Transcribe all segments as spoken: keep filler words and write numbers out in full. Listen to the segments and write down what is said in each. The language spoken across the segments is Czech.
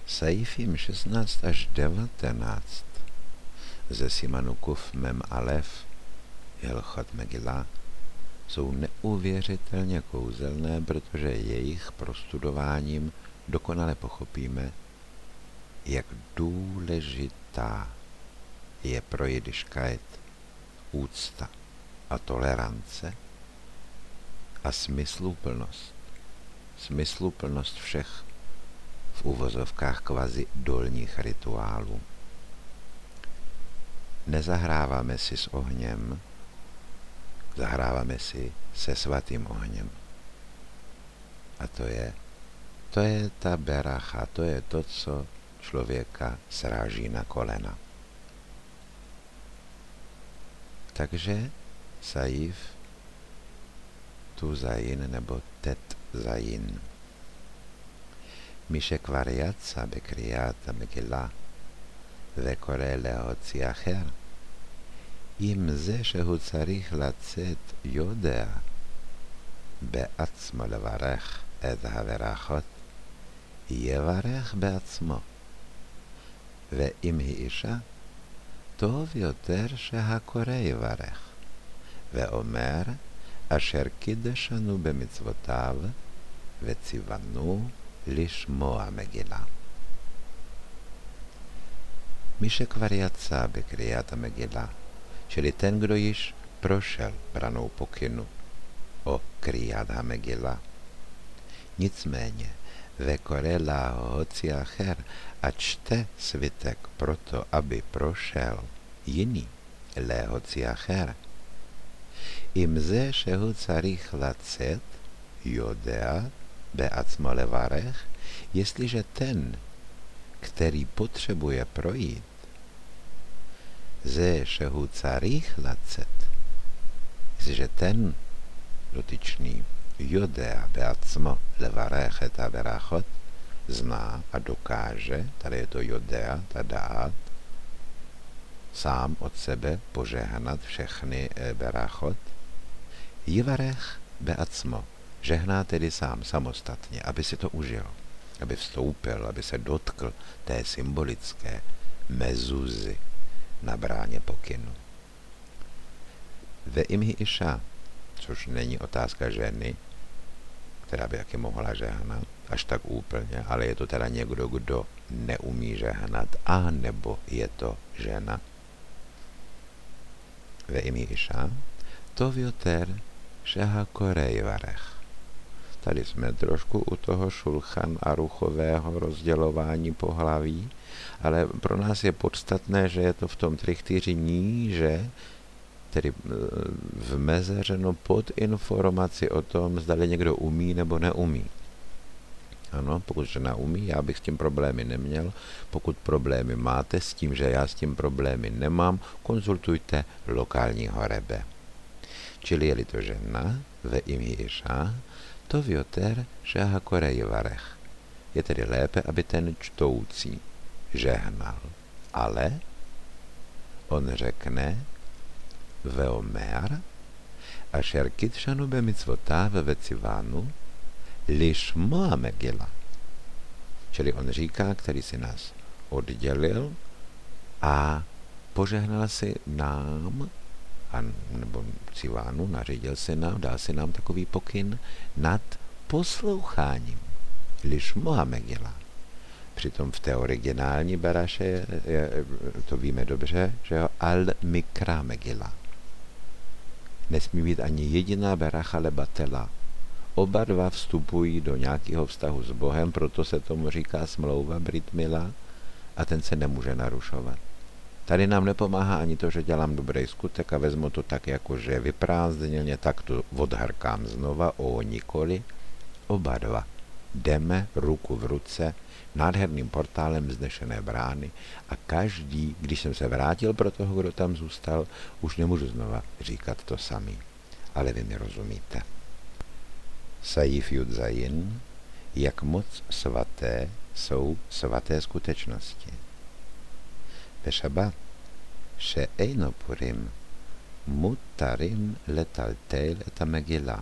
סעיפים šestnáct až devatenáct ze Simanu Kuf Mem Alef Hilchot Megila jsou neuvěřitelně kouzelné, protože jejich prostudováním dokonale pochopíme, jak důležitá je pro Jidiškajt úcta a tolerance a smysluplnost. Smysluplnost všech v uvozovkách kvazi dolních rituálů. Nezahráváme si s ohněm, zahráváme si se svatým ohněm. A to je, to je ta beracha, to je to, co člověka sráží na kolena. Takže Saif tu zayin nebo tet zayin. Mishe kvar yatsa bekriyat המגילה וקורא להוציא אחר, אם זה שהוא צריך לצאת יודע בעצמו לברך את הברכות, יברך בעצמו. ואם היא אישה, טוב יותר שהקורא יברך, ואומר אשר קידשנו במצוותיו וציוונו לשמוע מגילה. מי שכבר יצא בקריאת המגילה, čili ten, kdo již prošel branou pokynu o kriyat hamegila. Nicméně vekore láhoci acher a čte svitek proto, aby prošel jiný léhoci acher. Im ze šehu carich lacet jodea beacmo levarech, jestliže ten, který potřebuje projít, ze šehu carich lacet, jestliže ten dotyčný jodea beacmo levarech et aberachot zná a dokáže, tady je to jodea, ta dát, sám od sebe požehnat všechny berachot, jivarech beacmo, žehná tedy sám samostatně, aby si to užil, aby vstoupil, aby se dotkl té symbolické mezuzy na bráně pokynu. Ve imhi iša, což není otázka ženy, která by taky mohla žehnat, až tak úplně, ale je to teda někdo, kdo neumí žehnat, a nebo je to žena. Ve imhi iša, to vjoter šeha korej varech. Tady jsme trošku u toho šulchan aruchového rozdělování pohlaví, ale pro nás je podstatné, že je to v tom trichtýři níže, tedy vmezeřeno pod informaci o tom, zda někdo umí nebo neumí. Ano, pokud žena umí, já bych s tím problémy neměl. Pokud problémy máte s tím, že já s tím problémy nemám, konzultujte lokálního rebe. Čili je-li to žena, ve imhi iša, to vjoter šeha korej varech. Je tedy lépe, aby ten čtoucí žehnal. Ale on řekne veomer asher kitšanu bemitzvotav vecivanu lišmoa megila. Čili on říká, který si nás oddělil a požehnal si nám, a, nebo civánu, nařídil si nám, dal si nám takový pokyn nad posloucháním. Lišmoa megila. Přitom v té originální beraše je, je, to víme dobře, že jo, al mikra megila. Nesmí být ani jediná beracha lebatela. Oba dva vstupují do nějakého vztahu s Bohem, proto se tomu říká smlouva Brit Mila a ten se nemůže narušovat. Tady nám nepomáhá ani to, že dělám dobrý skutek a vezmu to tak, jako že vyprázdněně, tak to odharkám znova, o nikoli. Oba dva jdeme ruku v ruce nádherným portálem vznešené brány a každý, když jsem se vrátil pro toho, kdo tam zůstal, už nemůžu znova říkat to samý. Ale vy mi rozumíte. Saif Jud Zayin, jak moc svaté jsou svaté skutečnosti. בשבת שאינו פורים מותרים לטלטל את המגילה,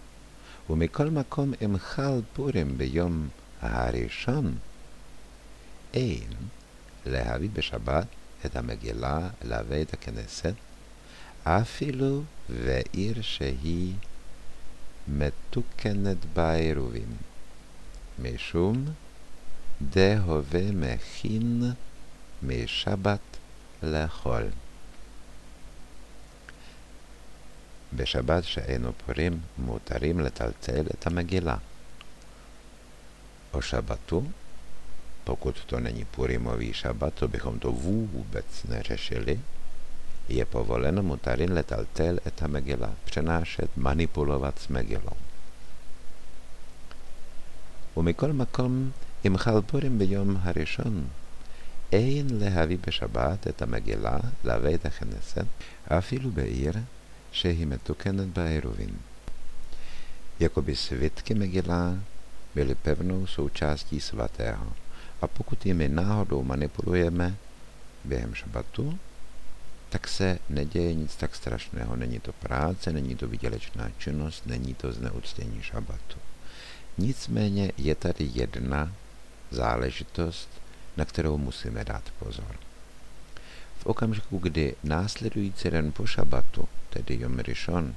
ומכל מקום אם חל פורים ביום הראשון שאין להביא בשבת את המגילה לבית הכנסת, אפילו בעיר שהיא מתוקנת בעירובין, משום דהווה מכין משבת לאכול. בשבת שאינו פורים מותרים לטלטל את המגילה. O šabatu, pokud to není purimový šabat, to bychom to vůbec neřešili, je povoleno mutarin letaltel et megila, přenášet, manipulovat s megilou. ומכל מקום, אם חל פורים ביום הראשון, אין להביא בשבת את המגילה לבית הכנסת, אפילו בעיר שהיא מתוקנת בעירובין. Jakoby svitky megila byly pevnou součástí svatého. A pokud jimi náhodou manipulujeme během šabatu, tak se neděje nic tak strašného. Není to práce, není to výdělečná činnost, není to zneuctění šabatu. Nicméně je tady jedna záležitost, na kterou musíme dát pozor. V okamžiku, kdy následující den po šabatu, tedy Jom Rishon,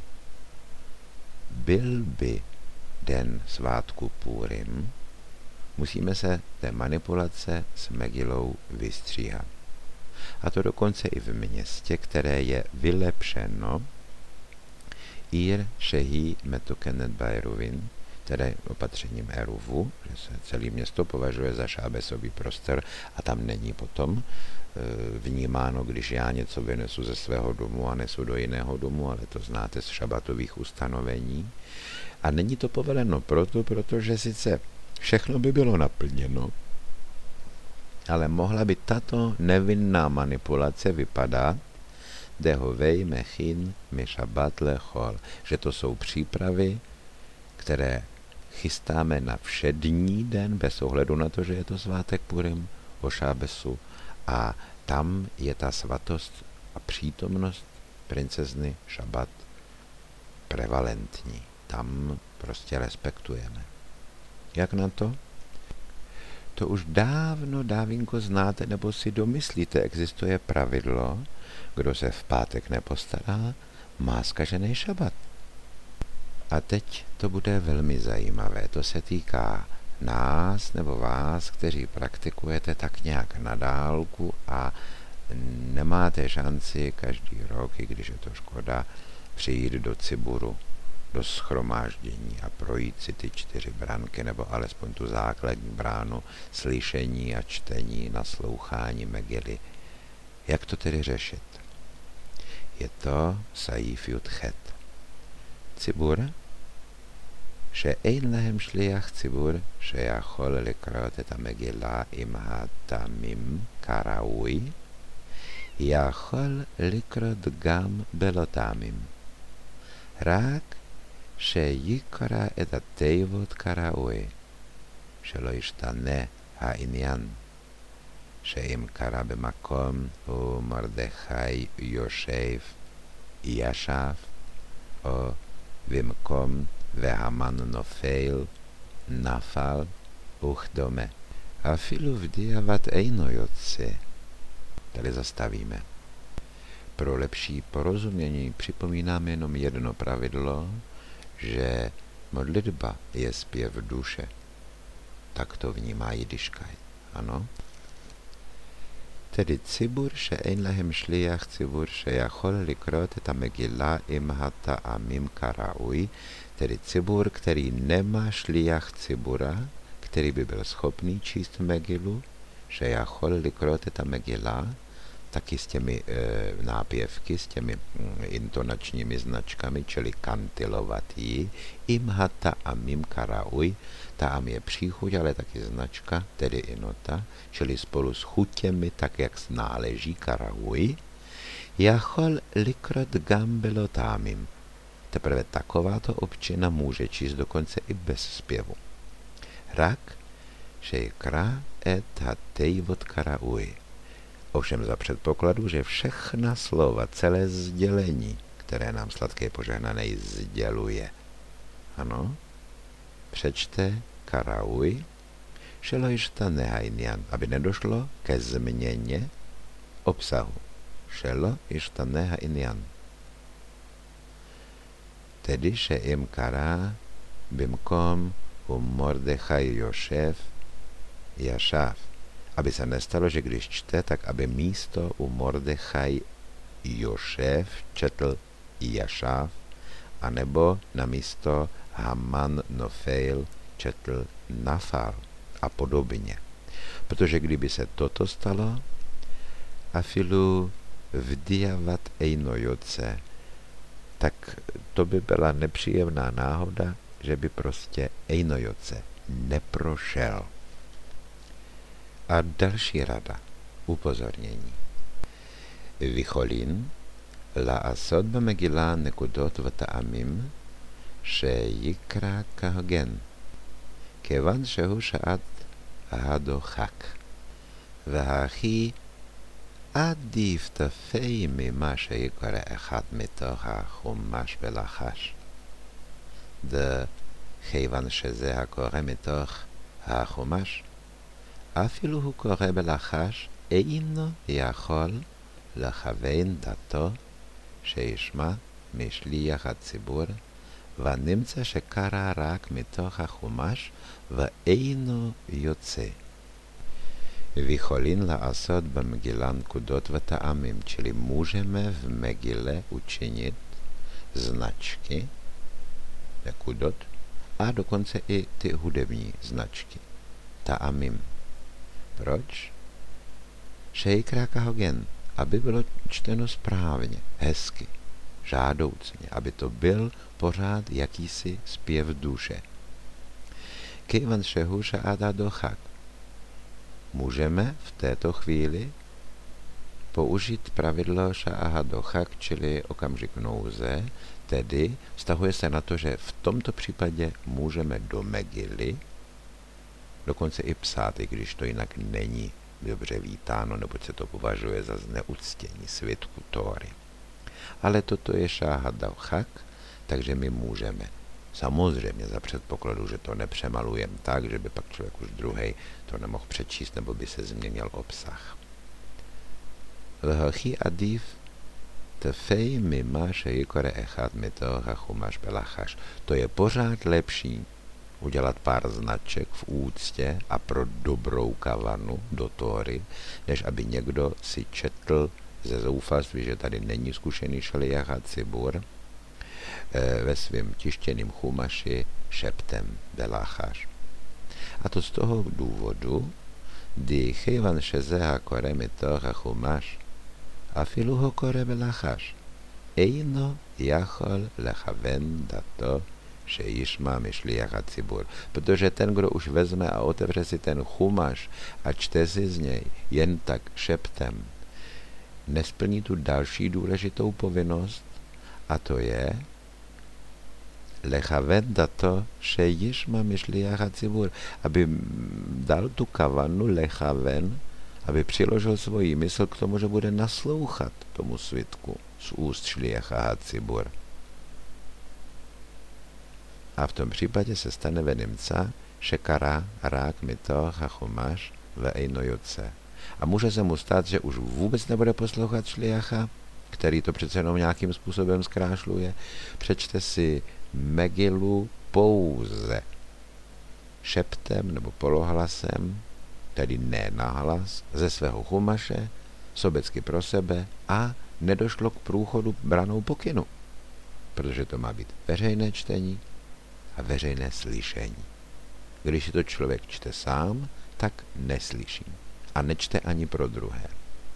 byl by den svátku Púrim, musíme se té manipulace s megilou vystříhat. A to dokonce i v městě, které je vylepšeno Ir Shehi Metokenet Bairuvin, tedy opatřením Eruvu, že se celé město považuje za šábesový prostor a tam není potom e, vnímáno, když já něco vynesu ze svého domu a nesu do jiného domu, ale to znáte z šabatových ustanovení. A není to povoleno proto, protože sice všechno by bylo naplněno, ale mohla by tato nevinná manipulace vypadat dehovej mechin mi šabat lechol, že to jsou přípravy, které chystáme na všední den, bez ohledu na to, že je to svátek Purim o šábesu, a tam je ta svatost a přítomnost princezny šabat prevalentní. Tam prostě respektujeme. Jak na to? To už dávno, dávinko znáte nebo si domyslíte, existuje pravidlo, kdo se v pátek nepostará, má zkažený šabat. A teď to bude velmi zajímavé. To se týká nás nebo vás, kteří praktikujete tak nějak na dálku a nemáte šanci každý rok, i když je to škoda, přijít do Ciburu, do shromáždění a projít si ty čtyři bránky, nebo alespoň tu základní bránu slyšení a čtení, naslouchání Megily. Jak to tedy řešit? Je to Saif Yud Chet. Cibur, שאין להם שליח ציבור שיכול לקרוא את המגילה עם הטעמים כראוי, יכול לקרוא גם בלא טעמים. רק שיקרא את התיבות כראוי, שלא ישתנה העניין, שאם קרא במקום ומרדכי יושב ישב, או במקום והמן נופל, נפל וכדומה. אפילו בדיעבד אינו יוצא. Tady zastavíme. Pro lepší porozumění připomínám jenom jedno pravidlo, že modlitba je zpěv duše. Tak to vnímá jidiškaj. Ano? Tedy ציבור שאין להם שליח ציבור שיכול לקרוא את המגילה עם הטעמים כראוי, tedy cibur, který nemá šliach cibura, který by byl schopný číst Megilu, že jachol likrot ta Megila, taky s těmi e, nápěvky, s těmi mm, intonačními značkami, čili kantilovat ji, imhata a mim karauj, ta am je příchuť, ale taky značka, tedy i nota, čili spolu s chutěmi, tak jak náleží karauj, jachol likrot gambelotámim. Teprve takováto občina může číst dokonce i bez zpěvu. Rak, šejkra et hatejvot karauj. Ovšem za předpokladu, že všechna slova, celé sdělení, které nám sladké požehnané sděluje, ano, přečte karauj, שלא ישתנה העניין, aby nedošlo ke změně obsahu, שלא ישתנה העניין. tedy שאם קרא במקום ומרדכי יושב, ישב. Aby se nestalo, že když čte, tak aby místo u Mordechaj Jošev četl Jašav, anebo na místo Haman Nofeil četl Nafal a podobně. Protože kdyby se toto stalo, afilu vdiavat einojoce, tak to by byla nepříjemná náhoda, že by prostě einojoce neprošel. A další rada, upozornění. Vycholin לעשות במגילה נקודות וטעמים שיקרא כהוגן, כיוון שהוא שעת הדוחק, והכי עדיף תפי ממה שיקרא אחד מתוך החומש בלחש. וכיוון שזה הקורא מתוך החומש, אפילו הוא קורא בלחש, אינו יכול לכוון דתו שישמע משליח הציבור, ונמצא שקרא רק מתוך החומש ואינו יוצא. Vycholin לעשות במגילה נקודות וטעמים, čili můžeme v Megile učinit značky, nekudot, a dokonce i ty hudební značky, ta'amim. Proč? Šejkrá kahogen, aby bylo čteno správně, hezky, žádoucně, aby to byl pořád jakýsi zpěv duše. Kejvan šehu ša'ada dochak. Můžeme v této chvíli použít pravidlo ša'aha dochak, čili okamžik nouze, tedy vztahuje se na to, že v tomto případě můžeme do Megily dokonce i psát, i když to jinak není dobře vítáno, neboť se to považuje za zneuctění svitku Tóry. Ale toto je ša'aha dochak, takže my můžeme. Samozřejmě za předpokladu, že to nepřemalujeme tak, že by pak člověk už druhej to nemohl přečíst, nebo by se změnil obsah. V'hochi adif tefej mima sheyikore echad mitoch hachumash belachash. To je pořád lepší udělat pár značek v úctě a pro dobrou kavanu do Tóry, než aby někdo si četl ze zoufalství, že tady není zkušený šaliach a cibur, ve svém tištěným chumaši šeptem belacháš. A to z toho důvodu, kdy chejvan šezeha kore mitocha chumaš, a filu ho kore belacháš, eino jachol lechaven dato, že jišma myšliach a cibur. Protože ten, kdo už vezme a otevře si ten chumaš a čte si z něj jen tak šeptem, nesplní tu další důležitou povinnost, a to je lechaven dato, že jišma myšliach a cibur, aby dal tu kavanu lechaven, aby přiložil svoji mysl k tomu, že bude naslouchat tomu svitku z úst šliacha a cibur. A v tom případě se stane venimca, šekara, rák, mitoch a chumaš ve einojoce. A může se mu stát, že už vůbec nebude poslouchat šliacha, který to přece jenom nějakým způsobem zkrášluje. Přečte si Megilu pouze šeptem nebo polohlasem, tedy ne nahlas, ze svého chumaše, sobecky pro sebe, a nedošlo k průchodu branou pokynu, protože to má být veřejné čtení a veřejné slyšení. Když si to člověk čte sám, tak neslyší a nečte ani pro druhé.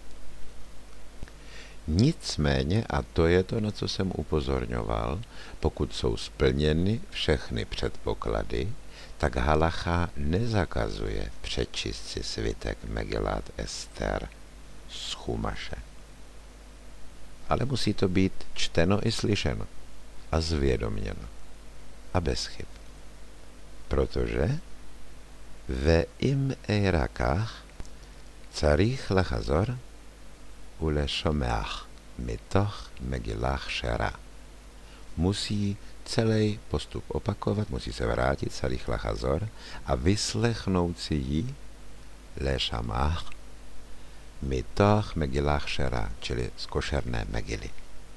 Nicméně, a to je to, na co jsem upozorňoval, pokud jsou splněny všechny předpoklady, tak halacha nezakazuje přečíst si svitek Megilat Ester z chumaše. Ale musí to být čteno i slyšeno a zvědoměno a bez chyb. Protože ve im eirakach צריך לחזור ולשומח מתוך מגילת שירה, musí celý postup opakovat, musí se vrátit, Salih Lachazor, a vyslechnout si ji Leshamach mitoch Megilach Shera, čili z košerné Megily.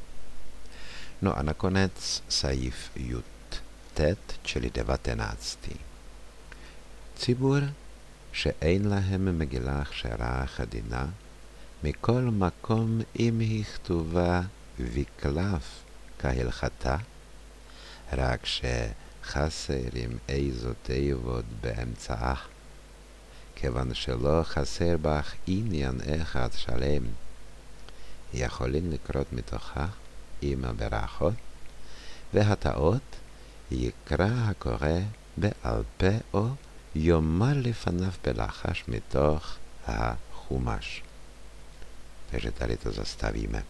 No a nakonec Saif Jut Tet, čili devatenáctý. Cibur, she'ein lahem Megilach Shera chadina, mikol makom im hichtuva viklav kahilchata, רק שחסרים איזו תיבות באמצעה, כיוון שלא חסר בך עניין אחד שלם, יכולים לקרות מתוכה עם הברכות, והטעות יקרא הקורא בעל פה או יאמר לפניו בלחש מתוך החומש. Takže tady to zastavíme.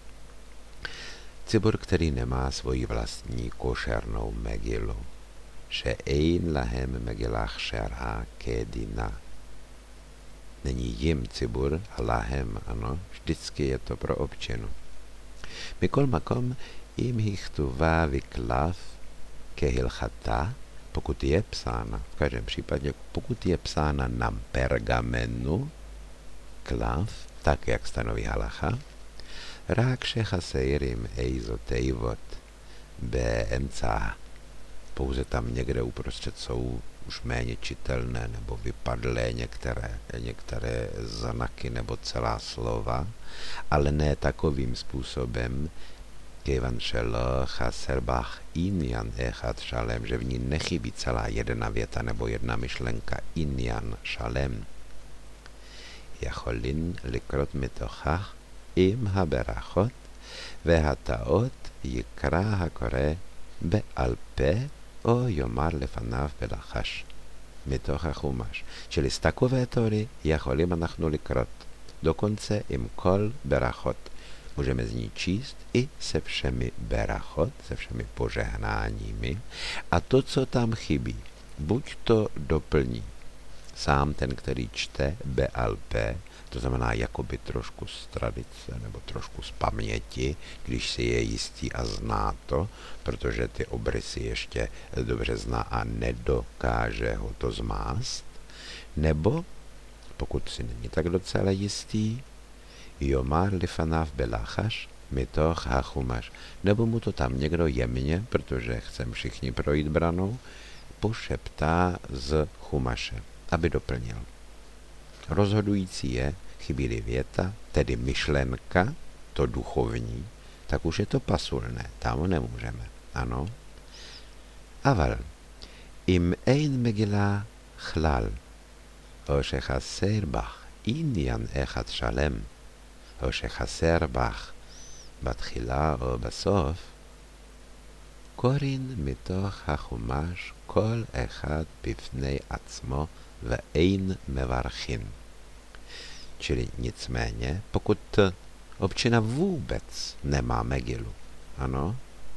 Cibur, který nemá svoji vlastní košernou megilu, she'ein lahem megilach shera kedina. Není jim cibur, a lahem, ano, vždycky je to pro občinu. Mikol makom im hichtuva viklav kehilchata, pokud je psána, v každém případě, pokud je psána na pergamenu, klav, tak jak stanoví halacha, רק שחסרים איזו תיבות באמצעה. Pouze tam někde uprostřed jsou už méně čitelné nebo vypadlé některé, některé znaky nebo celá slova, ale ne takovým způsobem, kejvan šelo chaser bach inyan echad šalem, že v ní nechybí celá jedna věta nebo jedna myšlenka, inyan šalem. Jacholin likrot mitochach עם הברכות והטעות יקרא הקורא בעל פה או יאמר לפניו בלחש מתוך החומש. Čili z takové tory יכולים אנחנו לקרות dokonce עם כל ברכות. Můžeme z ní číst i se všemi berachot, se všemi požehnáními, a to, co tam chybí, buď to doplní sám ten, který čte be'al pe, to znamená jakoby trošku z tradice nebo trošku z paměti, když si je jistý a zná to, protože ty obrysy ještě dobře zná a nedokáže ho to zmást, nebo pokud si není tak docela jistý, Yomar lifanav belachaš mitoch hachumaš, nebo mu to tam někdo jemně, protože chcem všichni projít branou, pošeptá z chumaše, aby doplnil. Rozhodující je, chybí-li věta, tedy myšlenka, to duchovní, tak už je to pasulné, tam nemůžeme, ano. Aval, im ein megila chlal, o shechaser bach inyan echad shalem, או שחסר בך בתחילה או בסוף, קוראים מתוך החומש כל אחד בפני עצמו ואין מברכים. Čili nicméně, pokud občina vůbec nemá megilu, ano,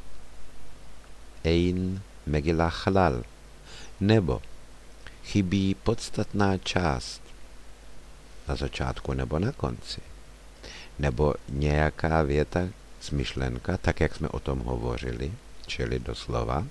ein megila chlal, nebo chybí podstatná část na začátku nebo na konci, nebo nějaká věta, smyšlenka, tak jak jsme o tom hovořili, čili doslova,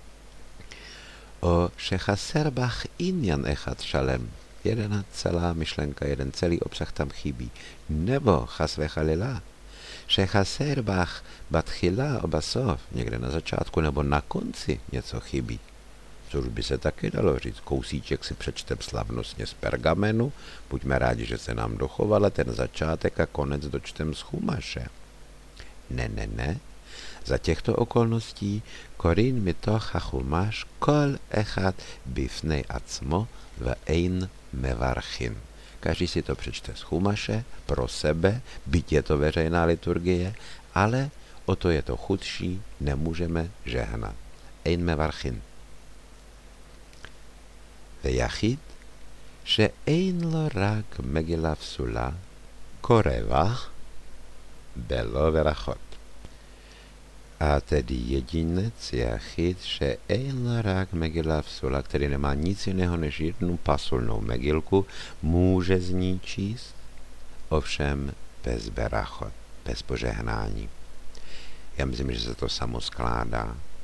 o shechaser bach inyan echad shalem, jedna celá myšlenka, jeden celý obsah tam chybí, nebo chas vechalila, shechaser bach batchila o basov, někde na začátku nebo na konci něco chybí. Což by se taky dalo říct, kousíček si přečtem slavnostně z pergamenu, buďme rádi, že se nám dochovala ten začátek a konec dočtem z chumaše. Ne, ne, ne, za těchto okolností korin mitoch hachumash kol echad bifnei atzmo ve ein mevarchin. Každý si to přečte z chumaše, pro sebe, byť je to veřejná liturgie, ale o to je to chudší, nemůžeme žehnat. Ein mevarchin. ויחיד שאין לו רק מגילה פסולה, קורבך בלא ברכות. A tedy jedinec, jachid, שאין לו רק מגילה פסולה, který nemá nic jiného než jednu pasulnou megilku, může z ní číst, ovšem bez berachot, bez požehnání. Já myslím, že se to samo skládá.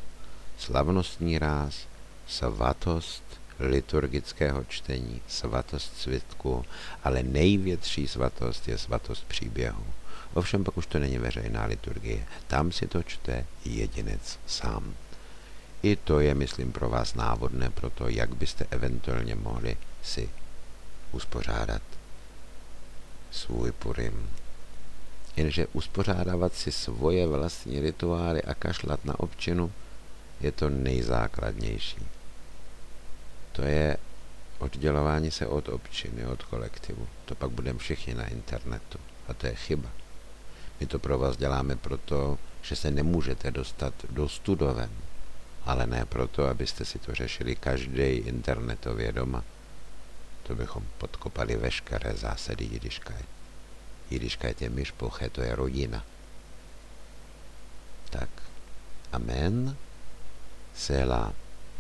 slavnostní ráz, svatost liturgického čtení, svatost svitku, ale největší svatost je svatost příběhu. Ovšem pak už to není veřejná liturgie. Tam si to čte jedinec sám. I to je, myslím, pro vás návodné pro to, jak byste eventuálně mohli si uspořádat svůj Purim. Jenže uspořádávat si svoje vlastní rituály a kašlat na občinu je to nejzákladnější. To je oddělování se od občiny, od kolektivu. To pak budeme všichni na internetu. A to je chyba. My to pro vás děláme proto, že se nemůžete dostat do studoven, ale ne proto, abyste si to řešili každý internetově doma. To bychom podkopali veškeré zásady Jidiškajt. Jidiškajt je myšpoche, to je rodina. Tak, amen, Sela.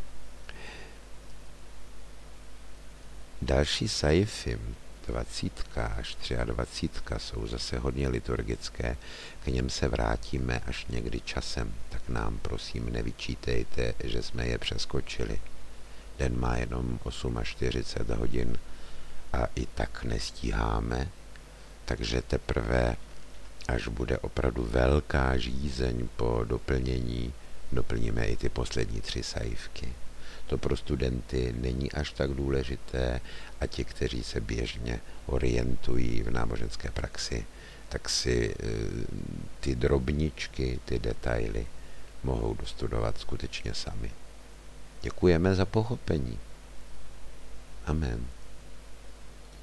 Další saify, dvacítka až třiadvacítka, jsou zase hodně liturgické, k něm se vrátíme až někdy časem, tak nám prosím nevyčítejte, že jsme je přeskočili. Den má jenom čtyřicet osm hodin a i tak nestíháme, takže teprve, až bude opravdu velká žízeň po doplnění, doplníme i ty poslední tři saifky. To pro studenty není až tak důležité a ti, kteří se běžně orientují v náboženské praxi, tak si e, ty drobničky, ty detaily mohou dostudovat skutečně sami. Děkujeme za pochopení. Amen.